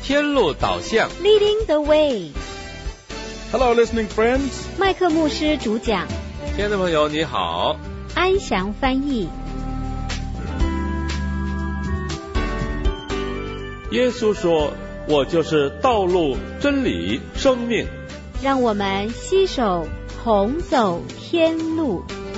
天路导向 Leading the way. Hello, listening friends. 麦克牧师主讲， 亲爱的朋友你好， 安祥翻译。 耶稣说，我就是道路、真理、生命。 让我们携手同走天路。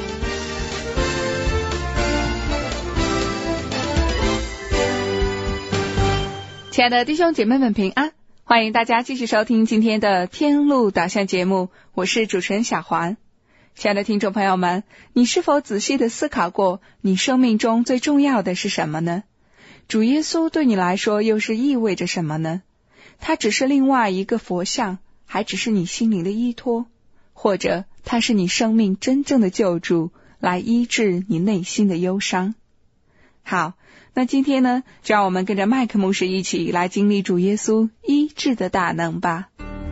亲爱的弟兄姐妹们平安，欢迎大家继续收听今天的天路导向节目，我是主持人小环。亲爱的听众朋友们，你是否仔细的思考过，你生命中最重要的是什么呢？主耶稣对你来说又是意味着什么呢？他只是另外一个佛像，还只是你心灵的依托，或者他是你生命真正的救主，来医治你内心的忧伤。好，那今天呢，就让我们跟着麦克牧师一起来经历主耶稣医治的大能吧。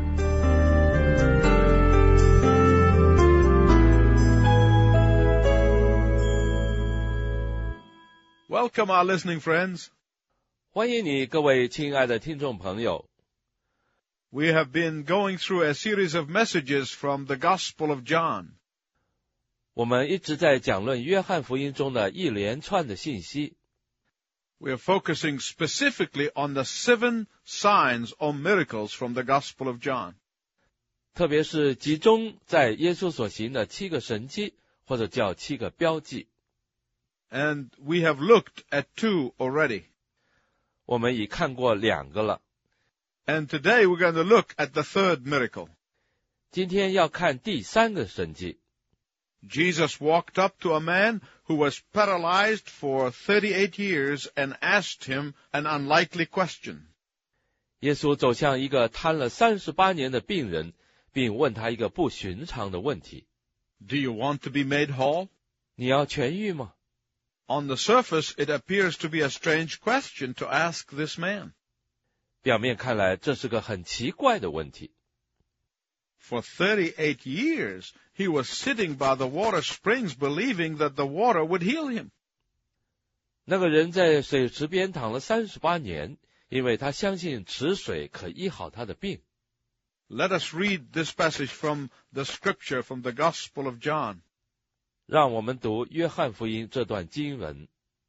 Welcome, our listening friends. 欢迎你各位亲爱的听众朋友。 We have been going through a series of messages from the Gospel of John. 我们一直在讲论约翰福音中的一连串的信息。 We are focusing specifically on the 7 signs or miracles from the Gospel of John. 特别是集中在耶稣所行的7个神迹，或者叫7个标记。 And we have looked at 2 already. 我们已看过2个了。 And today we're going to look at the 3rd miracle. 今天要看第3个神迹。 Jesus walked up to a man who was paralyzed for 38 years and asked him an unlikely question. 耶稣走向一个瘫了38年的病人，并问他一个不寻常的问题。 Do you want to be made whole? 你要痊愈吗？ On the surface, it appears to be a strange question to ask this man. 表面看来，这是个很奇怪的问题。 For 38 years, he was sitting by the water springs believing that the water would heal him. 那个人在水池边躺了38年，因为他相信池水可医好他的病。 Let us read this passage from the scripture from the Gospel of John. 让我们读约翰福音这段经文。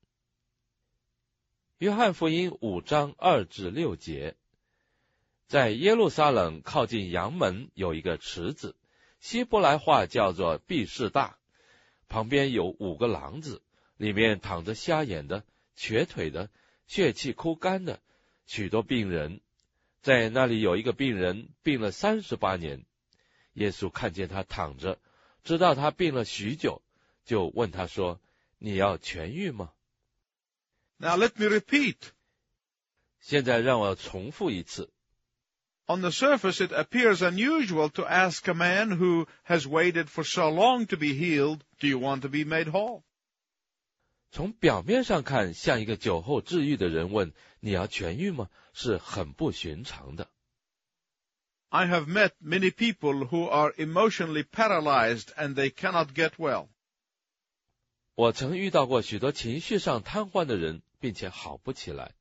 约翰福音5章2至6节。在耶路撒冷靠近阳门有一个池子，希伯来话叫做毕士大，旁边有5个廊子，里面躺着瞎眼的、瘸腿的、血气枯干的许多病人。在那里有一个病人病了38年，耶稣看见他躺着，知道他病了许久，就问他说：你要痊愈吗？ Now let me repeat. 现在让我重复一次。 On the surface, it appears unusual to ask a man who has waited for so long to be healed, do you want to be made whole? 从表面上看，像一个酒后治愈的人问：你要痊愈吗？是很不寻常的。 I have met many people who are emotionally paralyzed and they cannot get well. 我曾遇到过许多情绪上瘫痪的人，并且好不起来。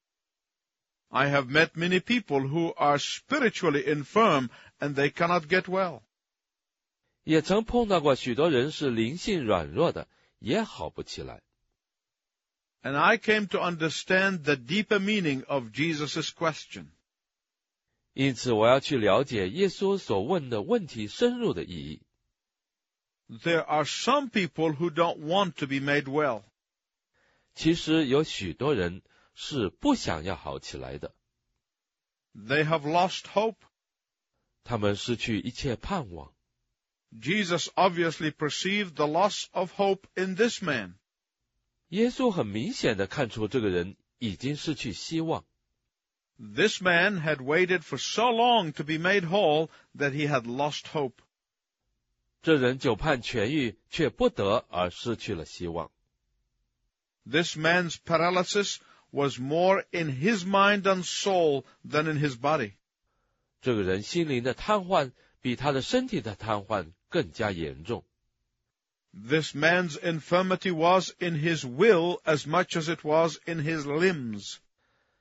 I have met many people who are spiritually infirm and they cannot get well. 也曾碰到过许多人是灵性软弱的，也好不起来。 And I came to understand the deeper meaning of Jesus' question. 因此，我要去了解耶稣所问的问题深入的意义。 There are some people who don't want to be made well. 其实有许多人是不想要好起来的。 They have lost hope. 他们失去一切盼望。 Jesus obviously perceived the loss of hope in this man. 耶稣很明显地看出这个人已经失去希望。 This man had waited for so long to be made whole that he had lost hope. 这人久盼痊愈，却不得而失去了希望。 This man's paralysis was more in his mind and soul than in his body. 这个人心灵的瘫痪比他的身体的瘫痪更加严重。 This man's infirmity was in his will as much as it was in his limbs.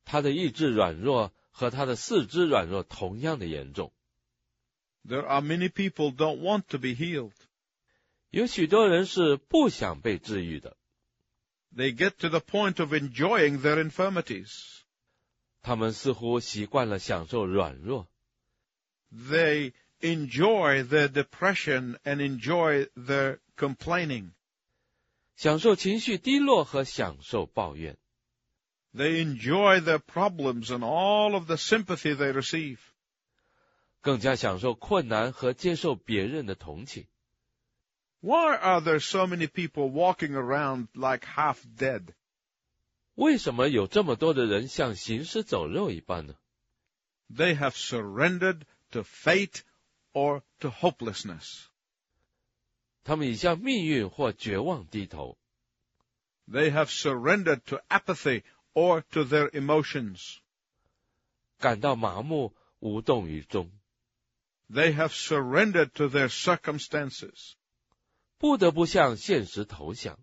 他的意志软弱和他的四肢软弱同样的严重。 There are many people don't want to be healed. 有许多人是不想被治愈的。 They get to the point of enjoying their infirmities. 他们似乎习惯了享受软弱。 They enjoy their depression and enjoy their complaining. 享受情绪低落和享受抱怨。 They enjoy their problems and all of the sympathy they receive. 更加享受困难和接受别人的同情。 Why are there so many people walking around like half dead? 为什么有这么多的人像行尸走肉一般呢？ They have surrendered to fate or to hopelessness. 他们已向命运或绝望低头。 They have surrendered to apathy or to their emotions. 感到麻木，无动于衷。 They have surrendered to their circumstances. 不得不向现实投降。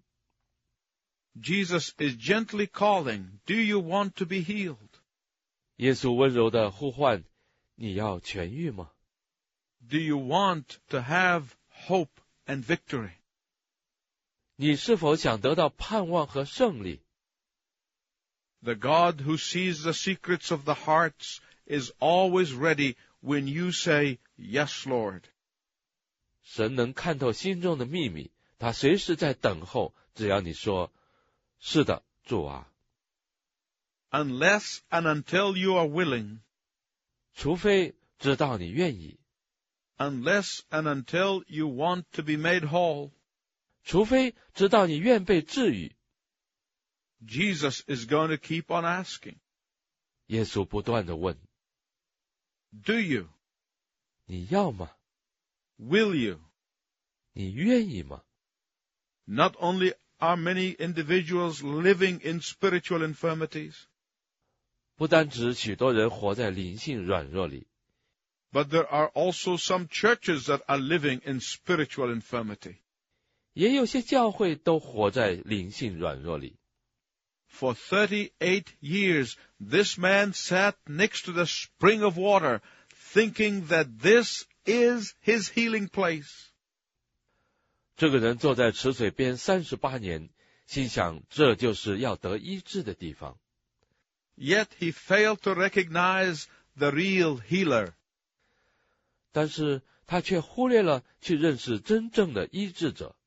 Jesus is gently calling, "Do you want to be healed?" 耶稣温柔地呼唤：你要痊愈吗？ Do you want to have hope and victory? 你是否想得到盼望和胜利？ The God who sees the secrets of the hearts is always ready when you say, "Yes, Lord." 神能看透心中的秘密，他随时在等候，只要你说：是的，主啊。 Unless and until you are willing, 除非知道你愿意， unless and until you want to be made whole, 除非知道你愿被治愈。 Jesus is going to keep on asking, 耶稣不断地问： "Do you? 你要吗？ Will you?" 你愿意吗？ Not only are many individuals living in spiritual infirmities, 不单指许多人活在灵性软弱里， but there are also some churches that are living in spiritual infirmity. 也有些教会都活在灵性软弱里。 For 38 years, this man sat next to the spring of water, thinking that this is his healing place. 这个人坐在池水边38年，心想这就是要得医治的地方。 Yet he failed to recognize the real healer. 但是他却忽略了去认识真正的医治者。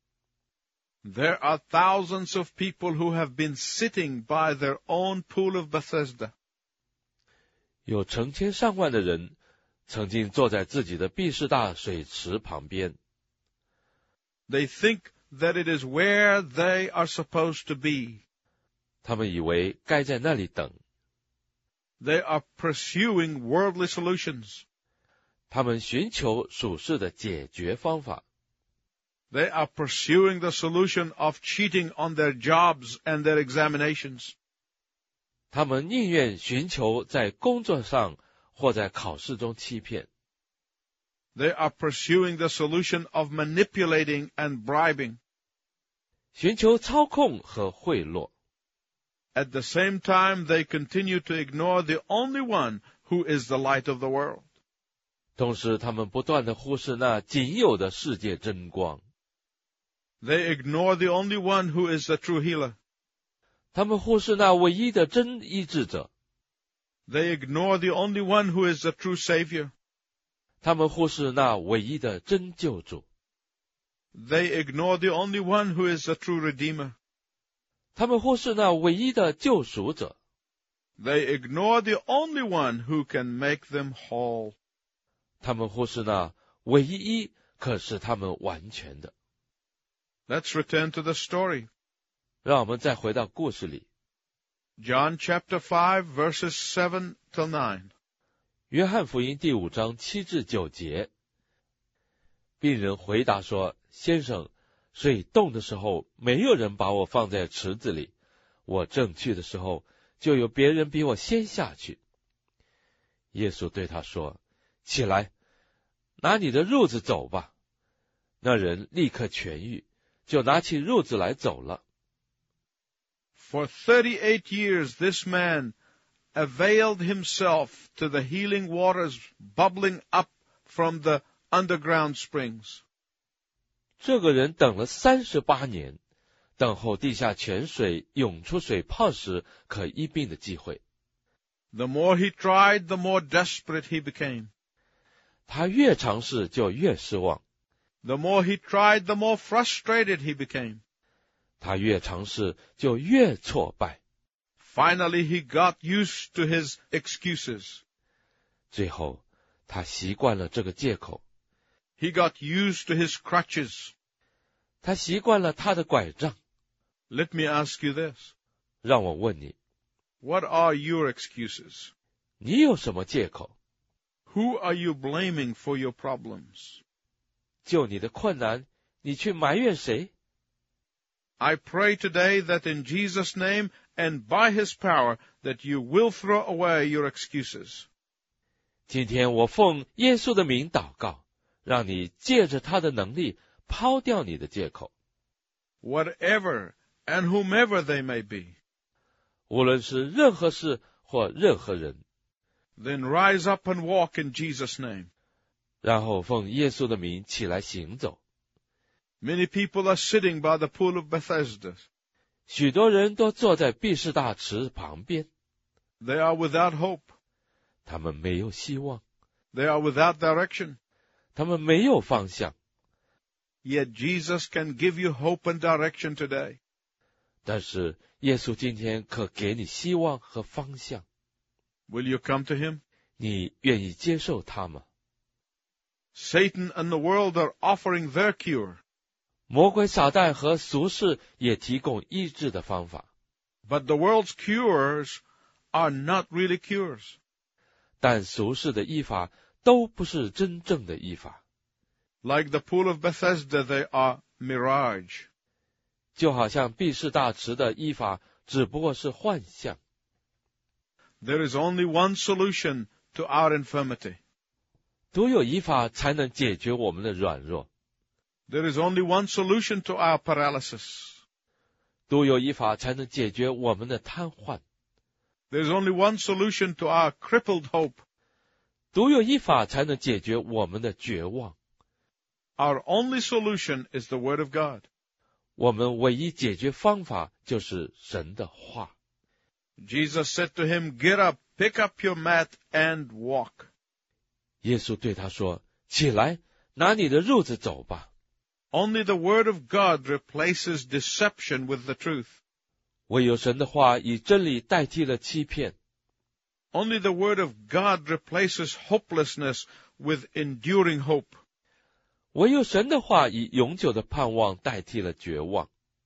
There are thousands of people who have been sitting by their own pool of Bethesda. 有成千上万的人曾经坐在自己的毕士大水池旁边， They think that it is where they are supposed to be. 他们以为该在那里等， They are pursuing worldly solutions. 他们寻求属世的解决方法， They are pursuing the solution of cheating on their jobs and their examinations. 他们宁愿寻求在工作上或在考试中欺骗， They are pursuing the solution of manipulating and bribing. 寻求操控和贿赂。 At the same time, they continue to ignore the only one who is the light of the world. 同时他们不断地忽视那仅有的世界真光， They ignore the only one who is the true healer. 他们忽视那唯一的真医治者， They ignore the only one who is the true Savior. 他们忽视那唯一的真救主， They ignore the only one who is the true Redeemer. 他们忽视那唯一的救赎者， They ignore the only one who can make them whole. 他们忽视那唯一可使他们完全的。 Let's return to the story. 让我们再回到故事里， John chapter 5, verses 7 till 9. 约翰福音第5章7至9节。病人回答说：先生，水动的时候，没有人把我放在池子里，我正去的时候，就有别人比我先下去。耶稣对他说：起来，拿你的褥子走吧。那人立刻痊愈，就拿起褥子来走了。 For 38 years, this man, availed himself to the healing waters bubbling up from the underground springs. 这个人等了38年，等候地下泉水涌出水泡时可医病的机会。 The more he tried, the more desperate he became. 他越尝试就越失望， The more he tried, the more frustrated he became. 他越尝试就越挫败。 Finally, he got used to his excuses. 最后，他习惯了这个借口， He got used to his crutches. 他习惯了他的拐杖。 Let me ask you this. 让我问你， What are your excuses? 你有什么借口？ Who are you blaming for your problems? 就你的困难，你去埋怨谁？ I pray today that in Jesus' name and by his power that you will throw away your excuses. 今天我奉耶稣的名祷告，让你借着他的能力抛掉你的借口。 Whatever and whomever they may be, 无论是任何事或任何人， then rise up and walk in Jesus' name. 然后奉耶稣的名起来行走。 Many people are sitting by the pool of Bethesda. 许多人都坐在毕士大池旁边， They are without hope. 他们没有希望， They are without direction. 他们没有方向。 Yet Jesus can give you hope and direction today. 但是耶稣今天可给你希望和方向， Will you come to him? 你愿意接受他吗？ Satan and the world are offering their cure. 魔鬼撒旦和俗世也提供医治的方法， But the world's cures are not really cures. 但俗世的医法都不是真正的医法。 Like the pool of Bethesda, they are mirage. 就好像毕士大池的医法只不过是幻象。 There is only one solution to our infirmity. 独有医法才能解决我们的软弱， There is only one solution to our paralysis. 独有医法才能解决我们的瘫痪， There is only one solution to our crippled hope. 独有医法才能解决我们的绝望。 Our only solution is the Word of God. 我们唯一解决方法就是神的话。 Jesus said to him, Get up, pick up your mat, and walk. 耶稣对他说：“起来，拿你的褥子走吧。” Only the Word of God replaces deception with the truth. 唯有神的话以真理代替了欺骗， Only the Word of God replaces hopelessness with enduring hope. 唯有神的话以永久的盼望代替了绝望。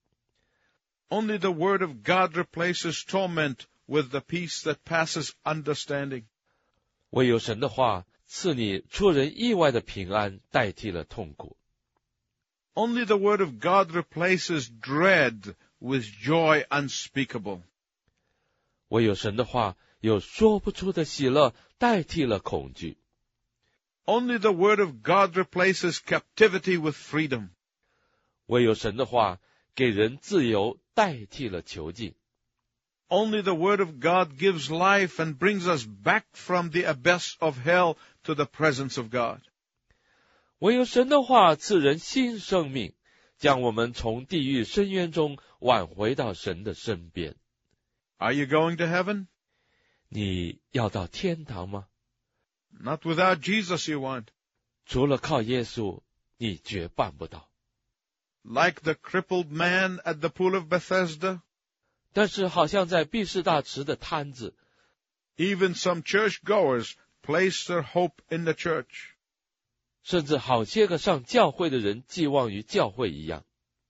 Only the Word of God replaces torment with the peace that passes understanding. 唯有神的话赐你出人意外的平安，代替了痛苦。 Only the Word of God replaces dread with joy unspeakable. 唯有神的话有说不出的喜乐，代替了恐惧。 Only the Word of God replaces captivity with freedom. 唯有神的话给人自由，代替了囚禁。 Only the Word of God gives life and brings us back from the abyss of hell to the presence of God. 唯有神的话赐人新生命，将我们从地狱深渊中挽回到神的身边。 Are you going to heaven? 你要到天堂吗？ Not without Jesus you won't. 除了靠耶稣，你绝办不到。 Like the crippled man at the pool of Bethesda, 但是好像在毕士大池的摊子， even some churchgoers place their hope in the church. 甚至好些个上教会的人寄望于教会一样。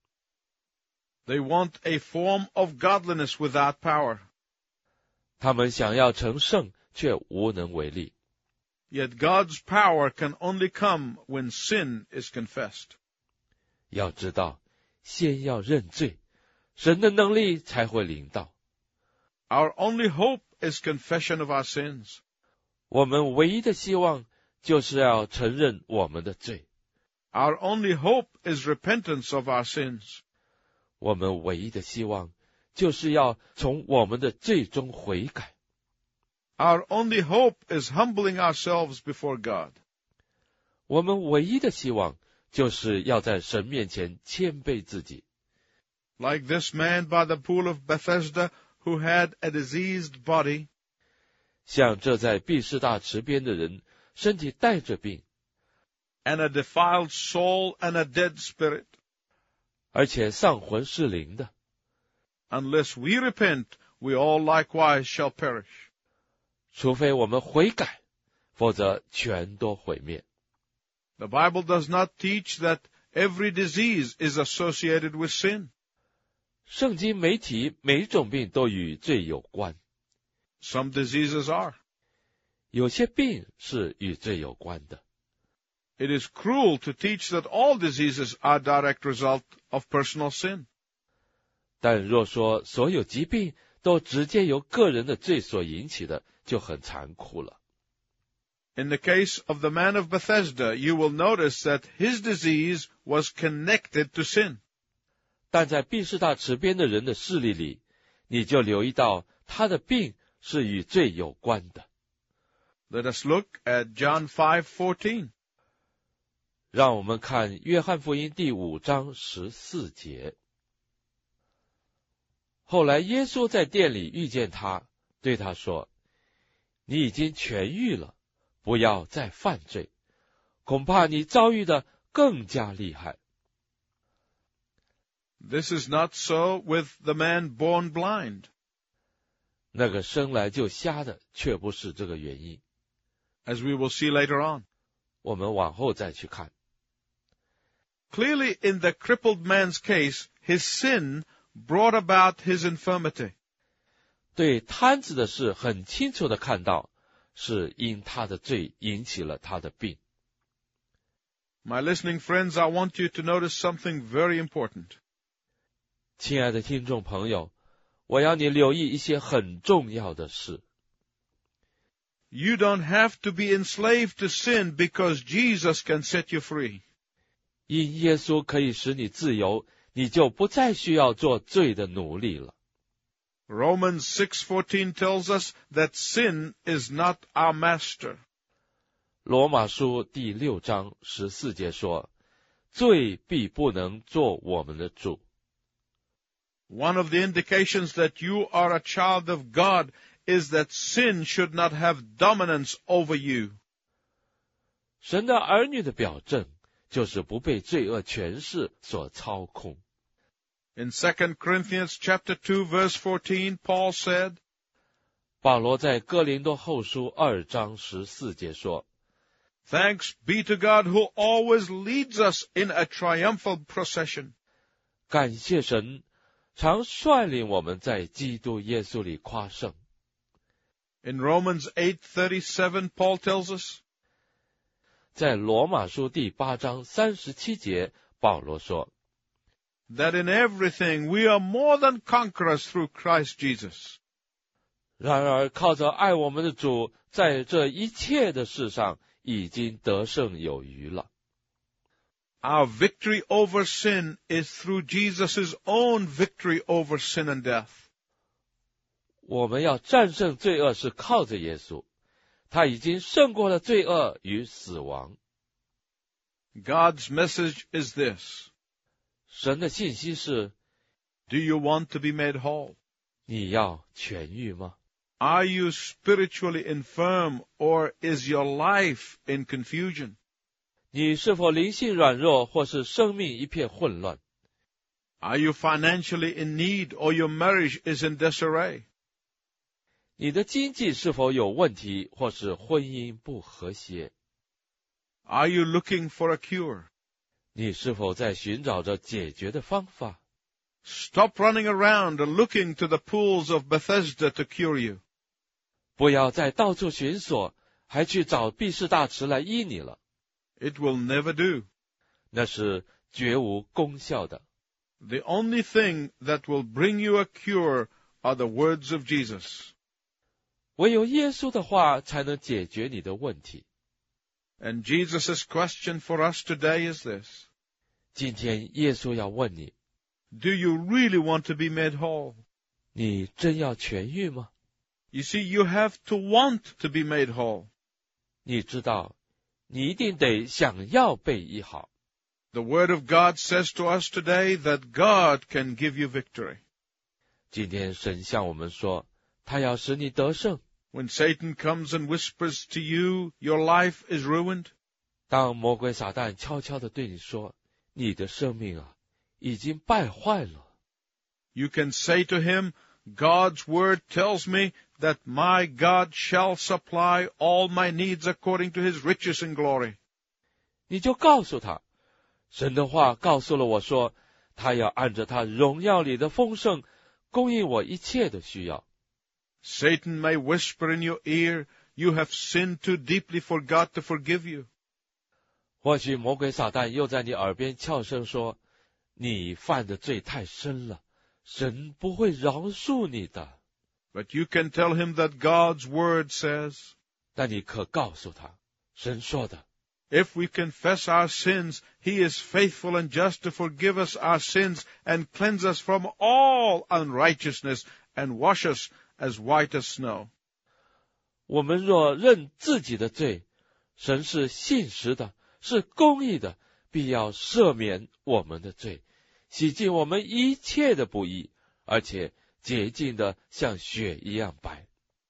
They want a form of godliness without power. 他们想要成圣，却无能为力。 Yet God's power can only come when sin is confessed. 要知道，先要认罪，神的能力才会临到。 Our only hope is confession of our sins. 我们唯一的希望就是要承认我们的罪。 Our only hope is repentance of our sins. 我们唯一的希望就是要从我们的罪中悔改。 Our only hope is humbling ourselves before God. 我们唯一的希望就是要在神面前谦卑自己。 Like this man by the pool of Bethesda who had a diseased body, 像这在毕士大池边的人，身体带着病， and a defiled soul and a dead spirit. 而且丧魂失灵的。 Unless we repent, we all likewise shall perish. 除非我们悔改，否则全都毁灭。 The Bible does not teach that every disease is associated with sin. 圣经没提每种病都与罪有关， Some diseases are. 有些病是与罪有关的。 It is cruel to teach that all diseases are a direct result of personal sin. 但若说所有疾病都直接由个人的罪所引起的，就很残酷了。 In the case of the man of Bethesda, you will notice that his disease was connected to sin. 但在毕士大池边的人的事例里，你就留意到他的病是与罪有关的。 Let us look at John 5:14. 让我们看约翰福音第5章14节。后来耶稣在店里遇见他，对他说：“你已经痊愈了，不要再犯罪，恐怕你遭遇的更加厉害。” This is not so with the man born blind. 那个生来就瞎的，却不是这个原因。 As we will see later on. 我们往后再去看。 Clearly, in the crippled man's case, his sin brought about his infirmity. 对瘫子的事很清楚的看到，是因他的罪引起了他的病。 My listening friends, I want you to notice something very important. 亲爱的听众朋友，我要你留意一些很重要的事。 You don't have to be enslaved to sin because Jesus can set you free. 因耶稣可以使你自由，你就不再需要做罪的奴隶了。 Romans 6:14 tells us that sin is not our master. 罗马书第6章14节说，罪必不能做我们的主。 One of the indications that you are a child of God is that sin should not have dominance over you. 神的儿女的表证，就是不被罪恶权势所操控。 In 2 Corinthians chapter 2 verse 14, Paul said, 保罗在哥林多后书2章14节说， Thanks be to God who always leads us in a triumphal procession. 感谢神，常率领我们在基督耶稣里夸胜。 In Romans 8:37, Paul tells us, 在罗马书第8章37节，保罗说， that in everything we are more than conquerors through Christ Jesus. 然而靠着爱我们的主，在这一切的事上已经得胜有余了。 Our victory over sin is through Jesus' own victory over sin and death. 我们要战胜罪恶是靠着耶稣，他已经胜过了罪恶与死亡。 God's message is this. 神的信息是， Do you want to be made whole? 你要痊愈吗？ Are you spiritually infirm, or is your life in confusion? 你是否灵性软弱，或是生命一片混乱？ Are you financially in need, or your marriage is in disarray? 你的经济是否有问题，或是婚姻不和谐？ Are you looking for a cure? 你是否在寻找着解决的方法？ Stop running around and looking to the pools of Bethesda to cure you. 不要再到处寻索，还去找毕士大池来医你了， It will never do. 那是绝无功效的。 The only thing that will bring you a cure are the words of Jesus. 唯有耶稣的话才能解决你的问题。 And Jesus' question for us today is this. 今天耶稣要问你， Do you really want to be made whole? 你真要痊愈吗？ You see, you have to want to be made whole. 你知道，你一定得想要被医好。 The Word of God says to us today that God can give you victory. 今天神向我们说，他要使你得胜。 When Satan comes and whispers to you, your life is ruined. 当魔鬼撒旦悄悄地对你说，你的生命啊，已经败坏了。 You can say to him, God's Word tells me that my God shall supply all my needs according to his riches and glory. 你就告诉他，神的话告诉了我说，他要按着他荣耀里的丰盛，供应我一切的需要。 Satan may whisper in your ear, you have sinned too deeply for God to forgive you. 或许魔鬼撒旦又在你耳边悄声说，你犯的罪太深了，神不会饶恕你的。 But you can tell him that God's Word says, 但你可告诉他，神说的， if we confess our sins, he is faithful and just to forgive us our sins and cleanse us from all unrighteousness and wash us as white as snow. 我们若认自己的罪，神是信实的，是公义的，必要赦免我们的罪，洗净我们一切的不义，而且洁净的像雪一样白。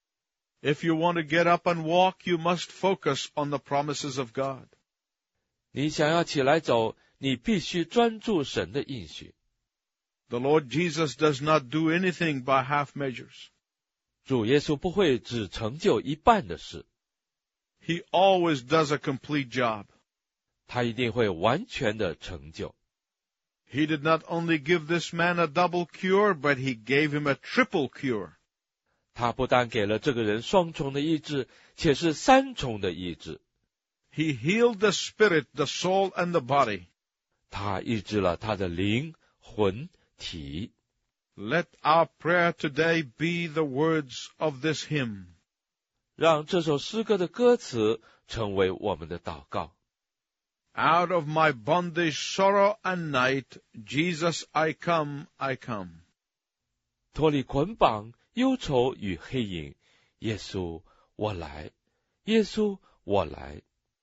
If you want to get up and walk, you must focus on the promises of God. 你想要起来走，你必须专注神的应许。 The Lord Jesus does not do anything by half measures. 主耶稣不会只成就一半的事， He always does a complete job. 他一定会完全的成就。 He did not only give this man a double cure, but he gave him a triple cure. 他不但给了这个人双重的医治，且是三重的医治。 He healed the spirit, the soul, and the body. 他医治了他的灵、魂、体。 Let our prayer today be the words of this hymn. 让这首诗歌的歌词成为我们的祷告。 Out of my bondage, sorrow, and night, Jesus, I come, I come. 脱离捆绑、忧愁与黑影，耶稣，我来，耶稣，我来。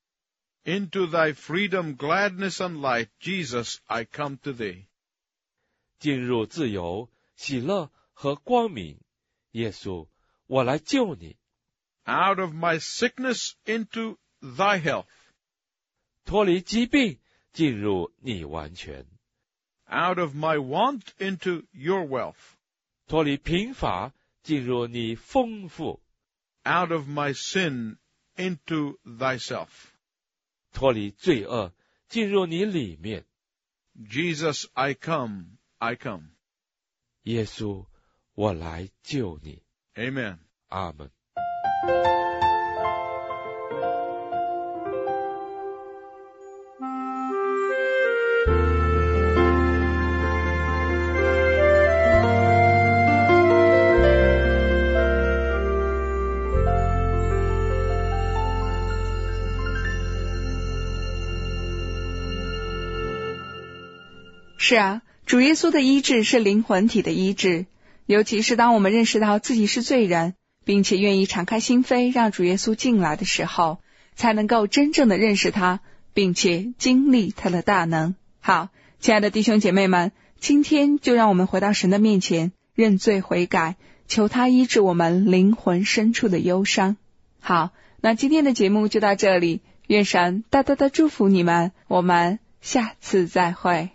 Into thy freedom, gladness, and light, Jesus, I come to thee. 进入自由、喜乐和光明，耶稣，我来救你。 Out of my sickness, into thy health. 脱离疾病，进入你完全。 Out of my want, into your wealth. 脱离贫乏，进入你丰富。 Out of my sin, into thyself. 脱离罪恶，进入你里面。 Jesus, I come, I come. 耶稣，我来救你。 Amen. 阿们。 是啊，主耶稣的医治是灵魂体的医治，尤其是当我们认识到自己是罪人，并且愿意敞开心扉让主耶稣进来的时候，才能够真正的认识他，并且经历他的大能。好，亲爱的弟兄姐妹们，今天就让我们回到神的面前，认罪悔改，求他医治我们灵魂深处的忧伤。好，那今天的节目就到这里，愿神大大的祝福你们，我们下次再会。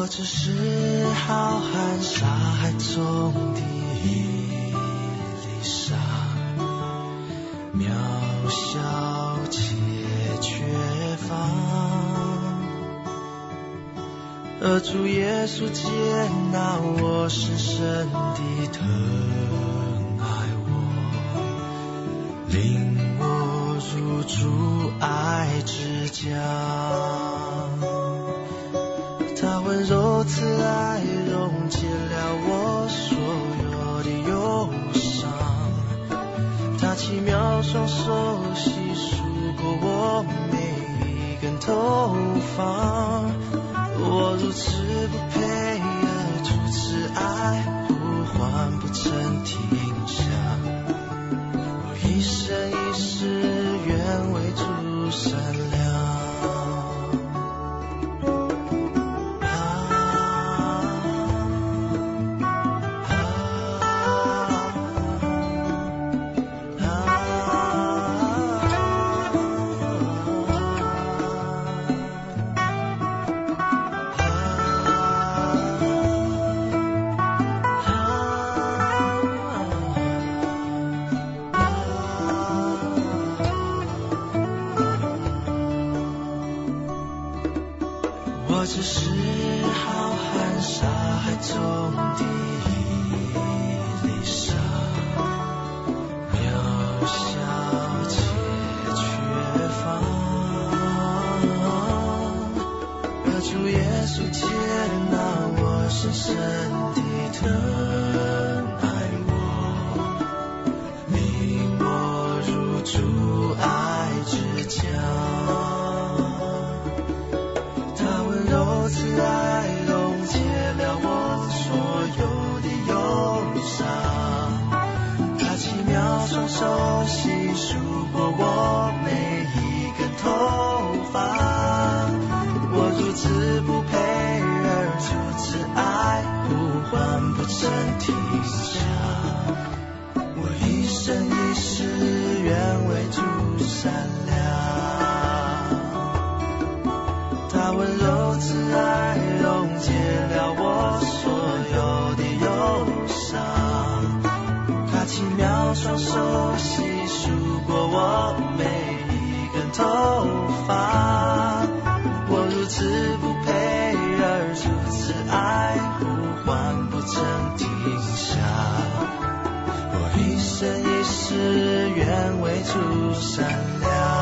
我只是浩瀚沙海中的一粒沙，渺小且缺乏，而主耶稣接纳我，深深地疼爱我，领我入主爱之家。他温柔慈爱溶解了我所有的忧伤，他奇妙双手细数过我每一根头发，我如此不配，而主慈爱呼唤不曾停下，我一生一世愿为主善良。我只是浩瀚沙海中的一粒沙，渺小且缺乏，而主耶稣接纳我，深深地疼爱我，领我入主爱之家。慈爱溶解了我所有的忧伤，他奇妙双手细数过我每一根头发，我如此不配，而主慈爱呼唤不曾停下，我一生一世愿为主善良，他温柔慈爱溶解了我所有的忧伤，他奇妙双手细数过我每一根头发，我如此不配，而主慈爱呼唤不曾停下，我一生一世愿为主善良。